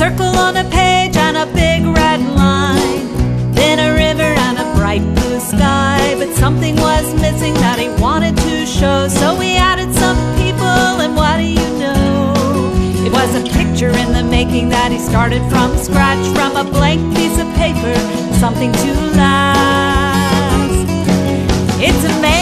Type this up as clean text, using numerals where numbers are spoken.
circle on a page and a big red line, then a river and a bright blue sky. But something was missing that he wanted to show, so we added some people, and what do you know? It was a picture in the making that he started from scratch, from a blank piece of paper, something to last. It's amazing